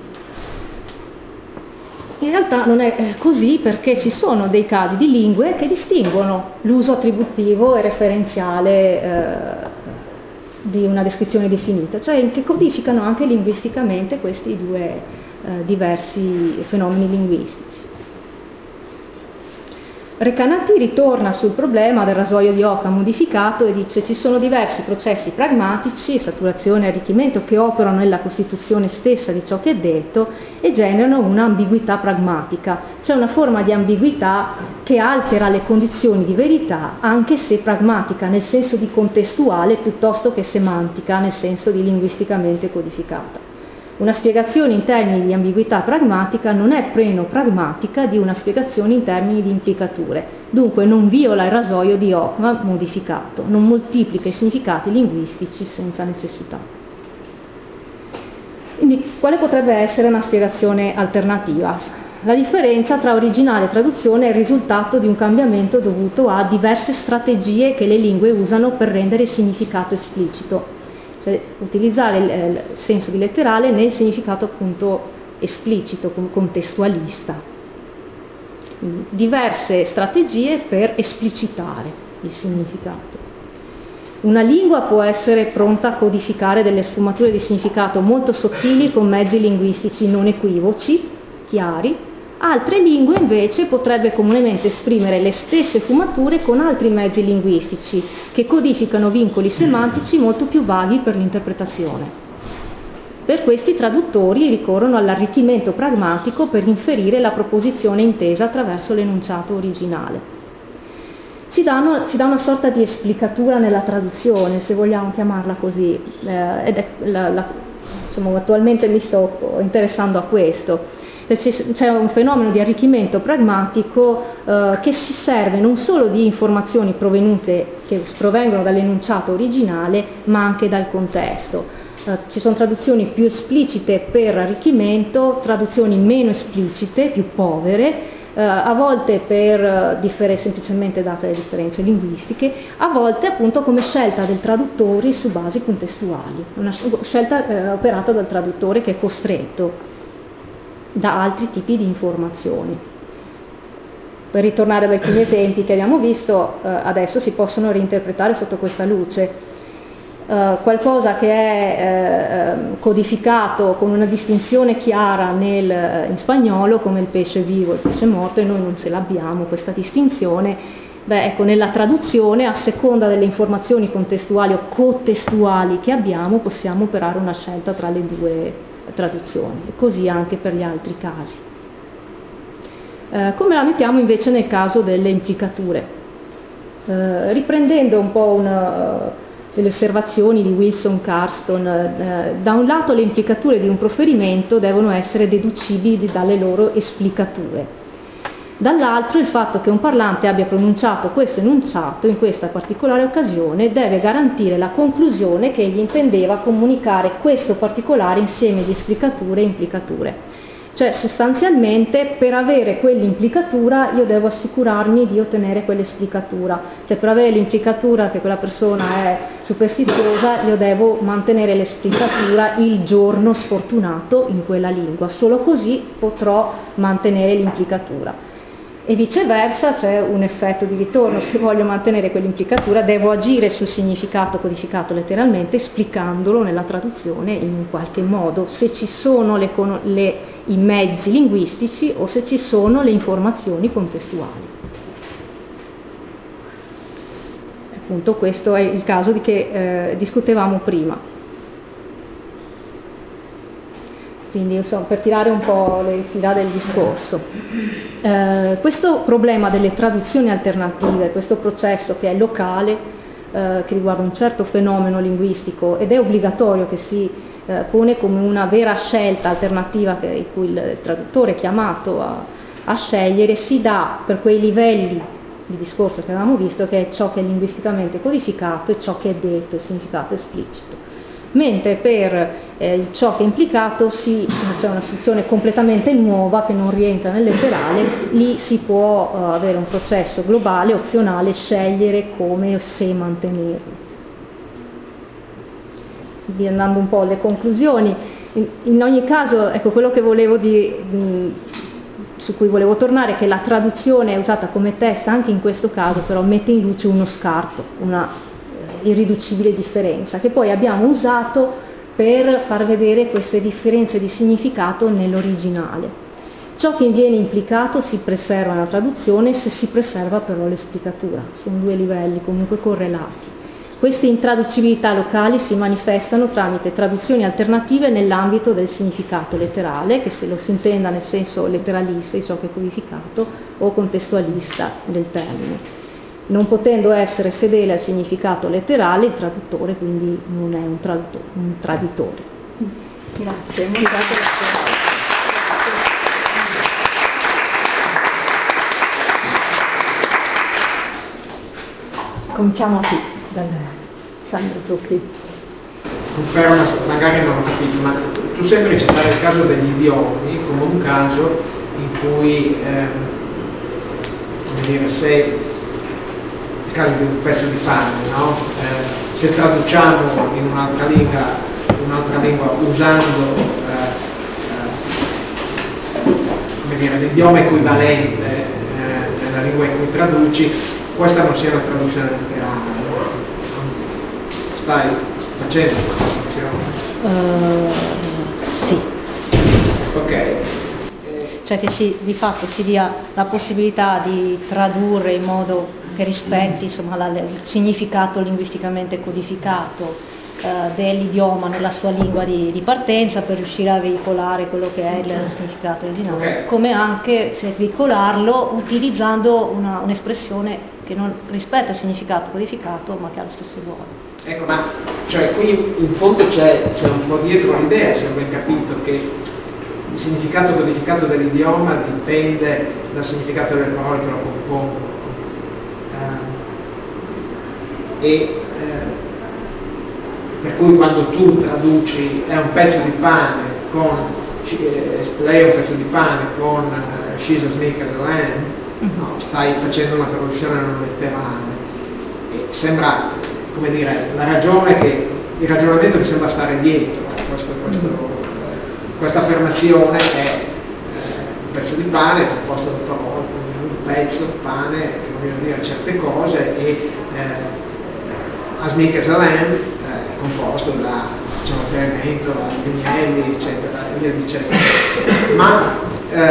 In realtà non è così, perché ci sono dei casi di lingue che distinguono l'uso attributivo e referenziale di una descrizione definita, cioè che codificano anche linguisticamente questi due diversi fenomeni linguistici. Recanati ritorna sul problema del rasoio di Occam modificato e dice: ci sono diversi processi pragmatici, saturazione e arricchimento, che operano nella costituzione stessa di ciò che è detto e generano un'ambiguità pragmatica, cioè una forma di ambiguità che altera le condizioni di verità, anche se pragmatica nel senso di contestuale piuttosto che semantica nel senso di linguisticamente codificata. Una spiegazione in termini di ambiguità pragmatica non è pragmatica di una spiegazione in termini di implicature, dunque non viola il rasoio di Occam modificato, non moltiplica i significati linguistici senza necessità. Quindi quale potrebbe essere una spiegazione alternativa? La differenza tra originale e traduzione è il risultato di un cambiamento dovuto a diverse strategie che le lingue usano per rendere il significato esplicito. Cioè utilizzare il senso di letterale nel significato appunto esplicito, contestualista. Diverse strategie per esplicitare il significato. Una lingua può essere pronta a codificare delle sfumature di significato molto sottili con mezzi linguistici non equivoci, chiari. Altre lingue invece potrebbe comunemente esprimere le stesse sfumature con altri mezzi linguistici che codificano vincoli semantici molto più vaghi per l'interpretazione. Per questo i traduttori ricorrono all'arricchimento pragmatico per inferire la proposizione intesa attraverso l'enunciato originale. Si dà una sorta di esplicatura nella traduzione, se vogliamo chiamarla così, ed è insomma, attualmente mi sto interessando a questo. C'è un fenomeno di arricchimento pragmatico che si serve non solo di informazioni che provengono dall'enunciato originale, ma anche dal contesto. Ci sono traduzioni più esplicite per arricchimento, traduzioni meno esplicite, più povere, a volte per semplicemente date le differenze linguistiche, a volte appunto come scelta del traduttore su basi contestuali, una scelta operata dal traduttore che è costretto da altri tipi di informazioni. Per ritornare ad alcuni esempi che abbiamo visto, adesso si possono reinterpretare sotto questa luce. Qualcosa che è codificato con una distinzione chiara in spagnolo, come il pesce vivo e il pesce morto, e noi non ce l'abbiamo questa distinzione. Ecco, nella traduzione, a seconda delle informazioni contestuali o cotestuali che abbiamo, possiamo operare una scelta tra le due traduzioni, e così anche per gli altri casi. Come la mettiamo invece nel caso delle implicature? Riprendendo un po' delle osservazioni di Wilson Carston, da un lato le implicature di un proferimento devono essere deducibili dalle loro esplicature. Dall'altro il fatto che un parlante abbia pronunciato questo enunciato in questa particolare occasione deve garantire la conclusione che egli intendeva comunicare questo particolare insieme di esplicature e implicature. Cioè sostanzialmente per avere quell'implicatura io devo assicurarmi di ottenere quell'esplicatura, cioè per avere l'implicatura che quella persona è superstiziosa io devo mantenere l'esplicatura il giorno sfortunato in quella lingua, solo così potrò mantenere l'implicatura. E viceversa c'è un effetto di ritorno, se voglio mantenere quell'implicatura devo agire sul significato codificato letteralmente esplicandolo nella traduzione in qualche modo, se ci sono i mezzi linguistici o se ci sono le informazioni contestuali. Appunto questo è il caso di che discutevamo prima. Quindi insomma, per tirare un po' le fila del discorso, questo problema delle traduzioni alternative, questo processo che è locale, che riguarda un certo fenomeno linguistico ed è obbligatorio che si pone come una vera scelta alternativa in cui il traduttore è chiamato a scegliere, si dà per quei livelli di discorso che avevamo visto, che è ciò che è linguisticamente codificato e ciò che è detto, il significato esplicito. Mentre per ciò che è implicato c'è una sezione completamente nuova che non rientra nel letterale, lì si può avere un processo globale, opzionale, scegliere come o se mantenerlo. Quindi andando un po' alle conclusioni, in ogni caso ecco quello che volevo su cui volevo tornare è che la traduzione è usata come test anche in questo caso, però mette in luce uno scarto, una irriducibile differenza che poi abbiamo usato per far vedere queste differenze di significato nell'originale. Ciò che viene implicato si preserva nella traduzione se si preserva però l'esplicatura, sono due livelli comunque correlati. Queste intraducibilità locali si manifestano tramite traduzioni alternative nell'ambito del significato letterale, che se lo si intenda nel senso letteralista di ciò che è codificato o contestualista del termine. Non potendo essere fedele al significato letterale, il traduttore quindi non è un traditore. Grazie. Cominciamo qui, dal Sandro Zucchi. Conferma, magari non ho capito, ma tu sembri citare il caso degli idiomi come un caso in cui, come dire, se il caso di un pezzo di pane, no? Se traduciamo in un'altra lingua usando come dire, l'idioma equivalente nella lingua in cui traduci, questa non sia una traduzione letterale. Stai facendo questa traduzione? Sì. Ok. Cioè che di fatto si dia la possibilità di tradurre in modo che rispetti insomma, il significato linguisticamente codificato dell'idioma nella sua lingua di partenza per riuscire a veicolare quello che è il significato originale, Okay. come anche se veicolarlo utilizzando un'espressione che non rispetta il significato codificato ma che ha lo stesso ruolo. Ecco, ma cioè, qui in fondo c'è un po' dietro l'idea, se ho ben capito, che il significato codificato dell'idioma dipende dal significato delle parole che lo compongono. Per cui quando tu traduci è un pezzo di pane con lei è un pezzo di pane con she's as meek as a lamb, no, stai facendo una traduzione non letterale e sembra, come dire, il ragionamento che sembra stare dietro questa affermazione è un pezzo di pane composto da parole, un pezzo di pane che vogliono dire certe cose e as meek as a lamb è composto da, diciamo, riferimento a agnelli, eccetera, e via dicendo. Ma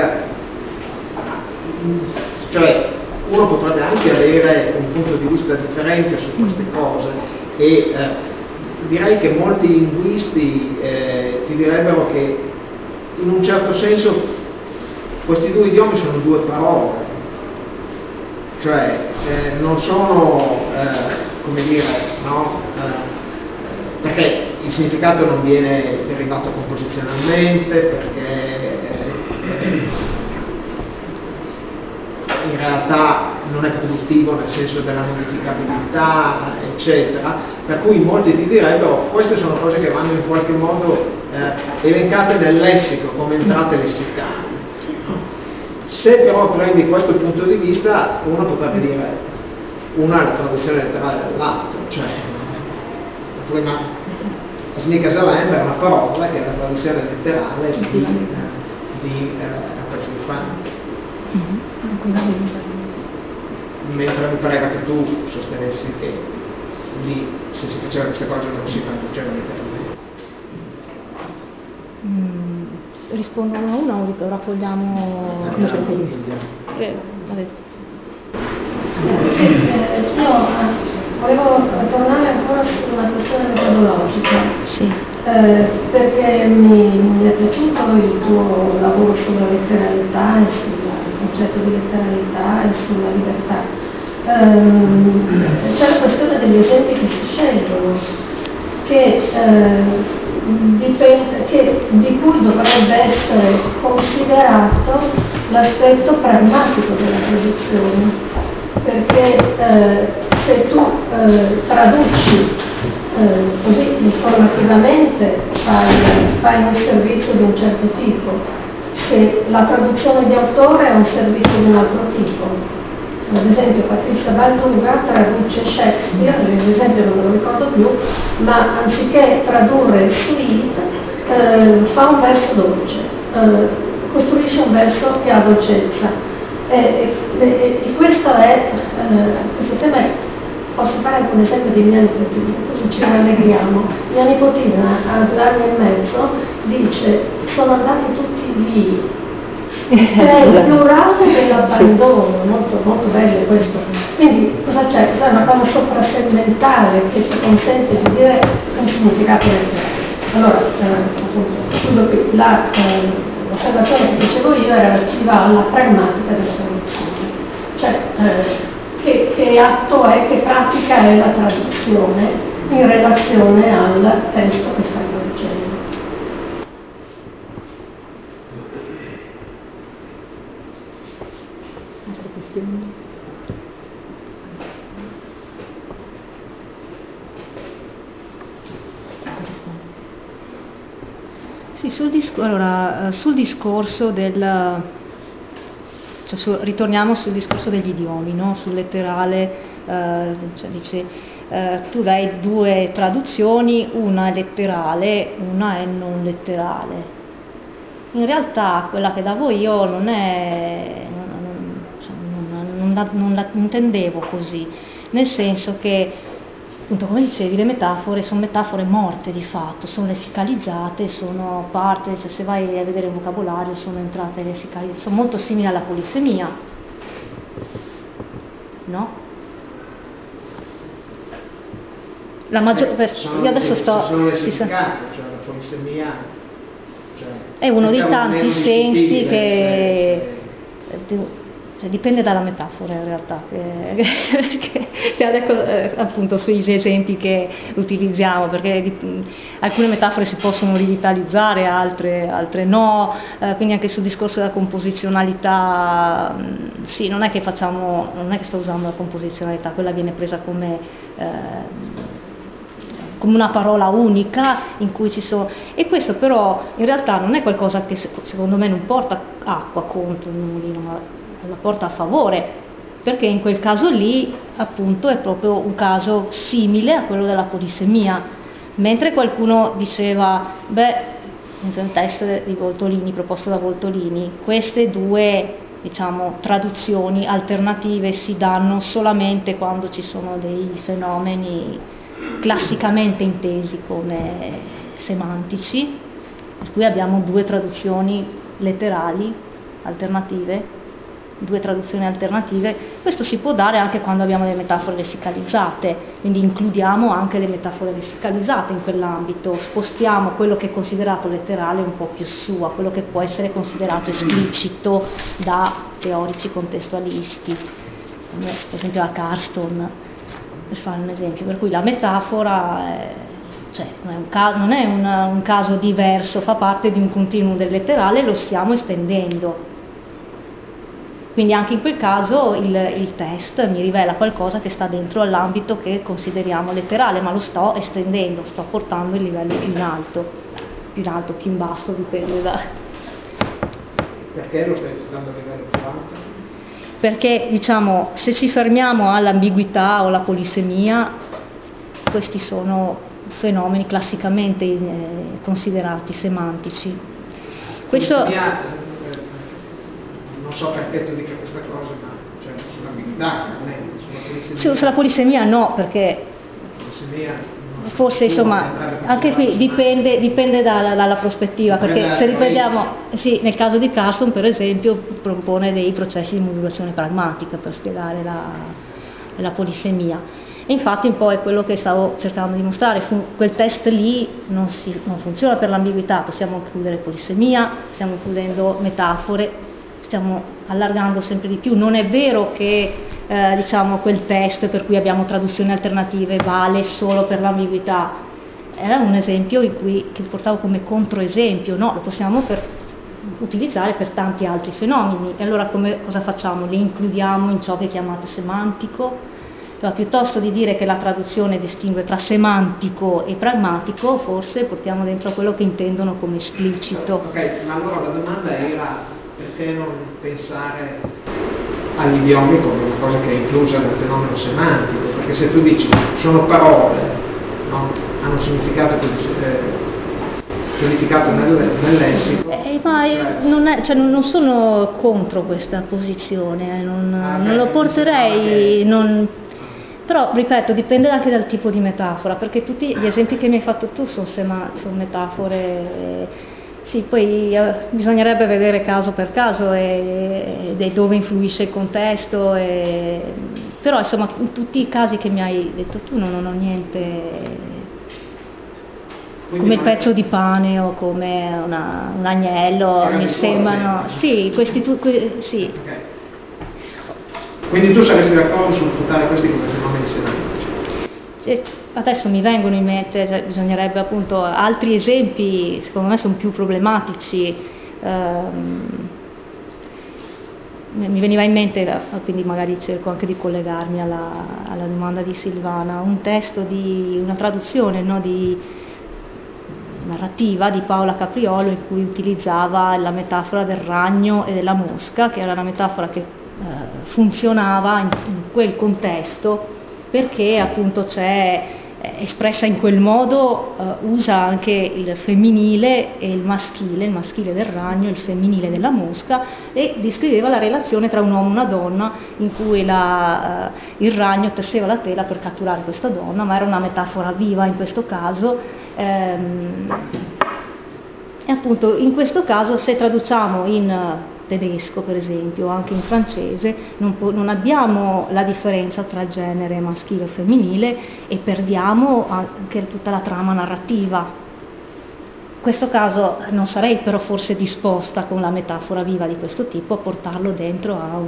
cioè uno potrebbe anche avere un punto di vista differente su queste cose e direi che molti linguisti ti direbbero che in un certo senso questi due idiomi sono due parole, cioè non sono come dire, no? Perché il significato non viene derivato composizionalmente, perché in realtà non è produttivo nel senso della modificabilità, eccetera, per cui molti ti direbbero queste sono cose che vanno in qualche modo elencate nel lessico come entrate lessicali. Se però prendi questo punto di vista, uno potrebbe dire una è la traduzione letterale dell'altro, cioè la prima Sneakers Lamb è una parola che è la traduzione letterale di un pezzo di funk. Mentre mi pareva che tu sostenessi che lì se si faceva queste cose non si traduceva letteralmente. Rispondo uno a uno o raccogliamo come preferite? Sì, io volevo tornare ancora sulla questione metodologica, Sì. perché mi è piaciuto il tuo lavoro sulla letteralità e sul concetto di letteralità e sulla libertà. C'è la questione degli esempi che si scelgono, di cui dovrebbe essere considerato l'aspetto pragmatico della traduzione, perché se tu traduci così informativamente fai un servizio di un certo tipo, se la traduzione di autore è un servizio di un altro tipo. Ad esempio Patrizia Balduga traduce Shakespeare, l'esempio non me lo ricordo più, ma anziché tradurre il suite fa un verso dolce, costruisce un verso che ha dolcezza. E questo tema posso fare anche un esempio di mia nipotina, così ci rallegriamo. Mia nipotina a 2 anni e mezzo dice sono andati tutti lì. È il plurale dell'abbandono, molto, molto bello questo. Quindi cosa c'è? C'è una cosa soprasegmentale che ti consente di dire un significato letterale. Allora, appunto, l'osservazione che dicevo io era relativa alla pragmatica della traduzione. Cioè, che atto è, che pratica è la traduzione in relazione al testo che stai traducendo. Sì, sul discorso del... ritorniamo sul discorso degli idiomi, no? Sul letterale, dice, tu dai 2 traduzioni, una è letterale, una è non letterale. In realtà quella che davo io non la intendevo così, nel senso che, appunto, come dicevi, le metafore sono metafore morte di fatto, sono lessicalizzate, sono parte, cioè se vai a vedere il vocabolario sono entrate lessicalizzate, sono molto simili alla polissemia, no? La maggior io adesso sono lessicate, cioè la polissemia è uno dei tanti sensi che cioè, dipende dalla metafora in realtà, che adesso appunto sugli esempi che utilizziamo, perché alcune metafore si possono rivitalizzare, altre no, quindi anche sul discorso della composizionalità, sì, non è che sto usando la composizionalità, quella viene presa come una parola unica in cui ci sono, e questo però in realtà non è qualcosa che secondo me non porta acqua contro il mulino, ma la porta a favore, perché in quel caso lì appunto è proprio un caso simile a quello della polissemia, mentre qualcuno diceva nel testo di Voltolini, proposto da Voltolini, queste 2 diciamo traduzioni alternative si danno solamente quando ci sono dei fenomeni classicamente intesi come semantici, per cui abbiamo 2 traduzioni letterali alternative, 2 traduzioni alternative. Questo si può dare anche quando abbiamo delle metafore lessicalizzate, quindi includiamo anche le metafore lessicalizzate in quell'ambito, spostiamo quello che è considerato letterale un po' più su a quello che può essere considerato esplicito da teorici contestualisti, come per esempio la Carston, per fare un esempio, per cui la metafora non è un caso diverso, fa parte di un continuum del letterale, lo stiamo estendendo. Quindi anche in quel caso il test mi rivela qualcosa che sta dentro all'ambito che consideriamo letterale, ma lo sto estendendo, sto portando il livello più in alto, più in basso, dipende da... Perché lo stai portando a livello più alto? Perché diciamo, se ci fermiamo all'ambiguità o alla polisemia, questi sono fenomeni classicamente considerati semantici. Questo... non so perché tu dica questa cosa, ma cioè, sull'ambiguità, sulla polisemia no, perché forse insomma anche qui dipende dalla prospettiva, perché se riprendiamo, sì, nel caso di Carstone per esempio propone dei processi di modulazione pragmatica per spiegare la polisemia. E infatti un po' è quello che stavo cercando di mostrare, quel test lì non funziona per l'ambiguità, possiamo includere polisemia, stiamo includendo metafore, stiamo allargando sempre di più. Non è vero che diciamo quel test per cui abbiamo traduzioni alternative vale solo per l'ambiguità, era un esempio che portavo come controesempio, no, lo possiamo utilizzare per tanti altri fenomeni. E allora cosa facciamo? Li includiamo in ciò che chiamate semantico? Allora, piuttosto di dire che la traduzione distingue tra semantico e pragmatico, forse portiamo dentro quello che intendono come esplicito. Ok, ma allora la domanda era perché non pensare agli idiomi come una cosa che è inclusa nel fenomeno semantico? Perché se tu dici sono parole, no? Hanno un significato codificato nel lessico. Non sono contro questa posizione, non lo porterei... Però, ripeto, dipende anche dal tipo di metafora, perché tutti gli esempi che mi hai fatto tu sono metafore, sì, poi bisognerebbe vedere caso per caso e dove influisce il contesto, però insomma in tutti i casi che mi hai detto tu non ho niente, come il pezzo di pane o come un agnello, mi sembrano, sì, sì. Okay. Quindi tu saresti d'accordo sul portare questi come fenomeni semantici? Adesso mi vengono in mente, cioè, bisognerebbe appunto, altri esempi secondo me sono più problematici. Mi veniva in mente, quindi magari cerco anche di collegarmi alla domanda di Silvana, un testo di una traduzione, no, di narrativa di Paola Capriolo in cui utilizzava la metafora del ragno e della mosca, che era la metafora che funzionava in quel contesto perché appunto c'è espressa in quel modo, usa anche il femminile e il maschile del ragno, il femminile della mosca, e descriveva la relazione tra un uomo e una donna in cui il ragno tesseva la tela per catturare questa donna, ma era una metafora viva in questo caso. E appunto in questo caso, se traduciamo in tedesco per esempio, anche in francese, non abbiamo la differenza tra il genere maschile o femminile e perdiamo anche tutta la trama narrativa. In questo caso non sarei però forse disposta con la metafora viva di questo tipo a portarlo dentro a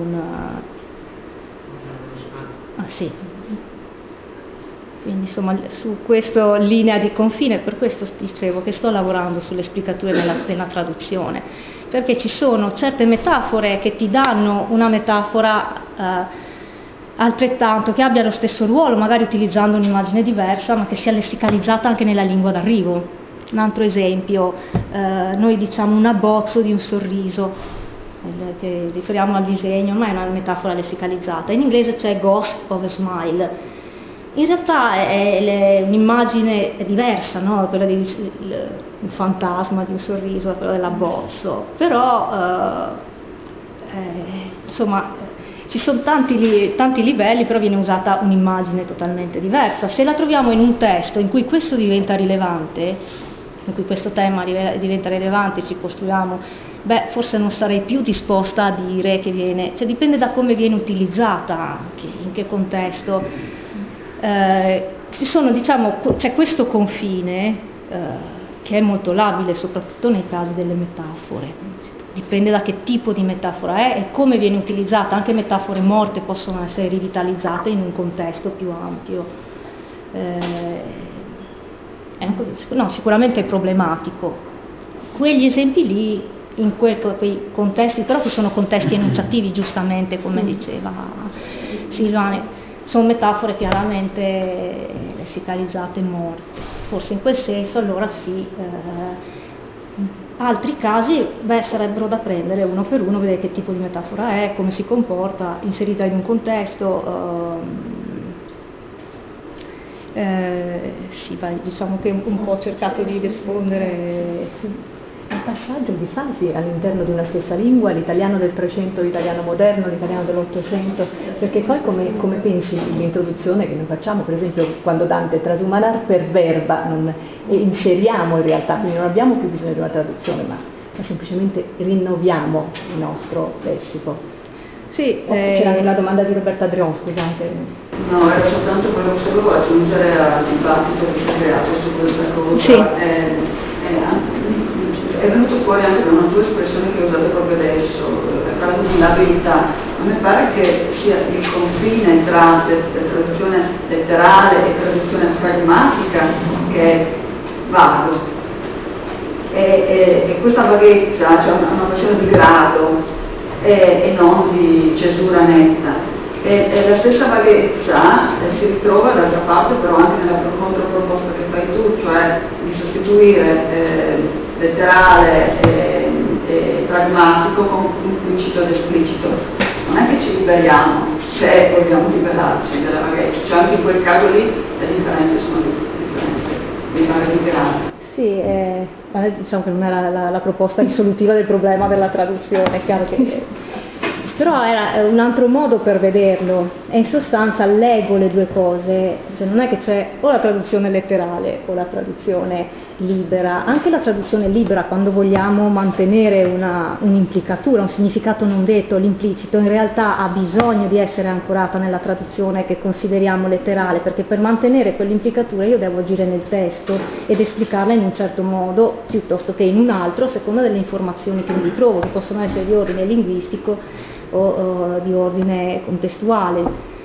sì. Quindi insomma su questa linea di confine, per questo dicevo che sto lavorando sulle esplicature della traduzione, perché ci sono certe metafore che ti danno una metafora altrettanto, che abbia lo stesso ruolo, magari utilizzando un'immagine diversa, ma che sia lessicalizzata anche nella lingua d'arrivo. Un altro esempio, noi diciamo un abbozzo di un sorriso, che riferiamo al disegno, ma è una metafora lessicalizzata. In inglese c'è ghost of a smile. In realtà è un'immagine diversa, no? Quella di un fantasma di un sorriso, quello dell'abbozzo, però insomma ci sono tanti livelli, però viene usata un'immagine totalmente diversa. Se la troviamo in un testo in cui questo diventa rilevante, in cui questo tema diventa rilevante, ci costruiamo, forse non sarei più disposta a dire che viene, cioè dipende da come viene utilizzata, in che contesto. Ci sono, diciamo, c'è questo confine che è molto labile soprattutto nei casi delle metafore, dipende da che tipo di metafora è e come viene utilizzata. Anche metafore morte possono essere rivitalizzate in un contesto più ampio. No, sicuramente è problematico. Quegli esempi lì in quei contesti, però che sono contesti enunciativi, giustamente, come diceva Silvana, sono metafore chiaramente lessicalizzate morte. Forse in quel senso allora sì. Altri casi sarebbero da prendere uno per uno, vedere che tipo di metafora è, come si comporta, inserita in un contesto. Sì, diciamo che un po' ho cercato di rispondere. Un passaggio di fasi all'interno di una stessa lingua, l'italiano del 300, l'italiano moderno, l'italiano dell'800, perché poi come pensi l'introduzione che noi facciamo, per esempio quando Dante trasumanar per verba, e inseriamo in realtà, quindi non abbiamo più bisogno di una traduzione, ma semplicemente rinnoviamo il nostro lessico. Sì, c'era una domanda di Roberta Drion, scusate. No, era soltanto quello che volevo aggiungere al dibattito che si è creato su questa cosa. Sì. È venuto fuori anche da una tua espressione che usate proprio adesso, parlando di labilità. A me pare che sia il confine tra traduzione letterale e traduzione pragmatica che è vago. E questa vaghezza, cioè una questione di grado e non di cesura netta. E la stessa vaghezza si ritrova d'altra parte però anche nella controproposta che fai tu, cioè di sostituire letterale e pragmatico con implicito ed esplicito. Non è che ci liberiamo se vogliamo liberarci dalla vaghezza, cioè anche in quel caso lì le differenze sono differenze di vari gradi. Sì, diciamo che non è la proposta risolutiva del problema della traduzione, è chiaro che... Però era un altro modo per vederlo, e in sostanza leggo le due cose, cioè non è che c'è o la traduzione letterale o la traduzione libera. Anche la traduzione libera, quando vogliamo mantenere un'implicatura, un significato non detto, l'implicito, in realtà ha bisogno di essere ancorata nella traduzione che consideriamo letterale, perché per mantenere quell'implicatura io devo agire nel testo ed esplicarla in un certo modo piuttosto che in un altro, a seconda delle informazioni che mi ritrovo, che possono essere di ordine linguistico o di ordine contestuale.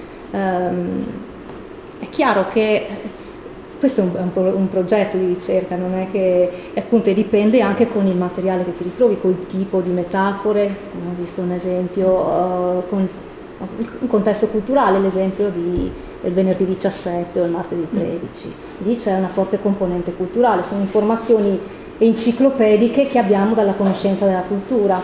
È chiaro che questo è un progetto di ricerca, non è che appunto dipende anche con il materiale che ti ritrovi, col tipo di metafore. Ho visto un esempio con un contesto culturale, l'esempio del venerdì 17 o il martedì 13. Lì c'è una forte componente culturale, sono informazioni enciclopediche che abbiamo dalla conoscenza della cultura.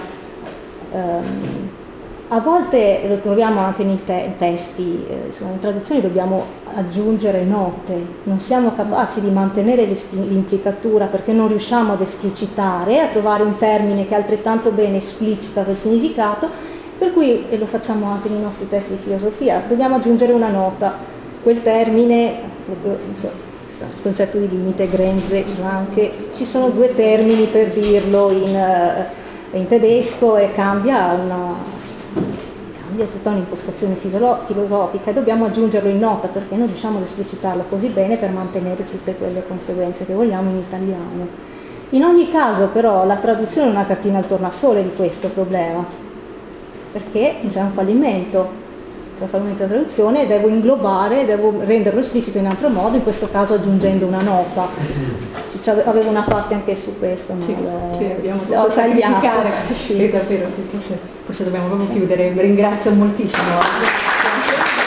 A volte lo troviamo anche nei testi, in traduzioni dobbiamo aggiungere note, non siamo capaci di mantenere l'implicatura perché non riusciamo ad esplicitare, a trovare un termine che altrettanto bene esplicita quel significato, per cui, e lo facciamo anche nei nostri testi di filosofia, dobbiamo aggiungere una nota, quel termine, il concetto di limite, Grenze, anche, ci sono due termini per dirlo in tedesco e cambia tutta un'impostazione filosofica e dobbiamo aggiungerlo in nota perché non riusciamo ad esplicitarlo così bene per mantenere tutte quelle conseguenze che vogliamo in italiano. In ogni caso però la traduzione è una cartina al tornasole di questo problema, perché c'è un fallimento della traduzione e devo inglobare, devo renderlo esplicito in altro modo, in questo caso aggiungendo una nota. Avevo una parte anche su questo, ma l'ho tagliato. Sì, davvero, sì, forse dobbiamo proprio chiudere. Ringrazio moltissimo.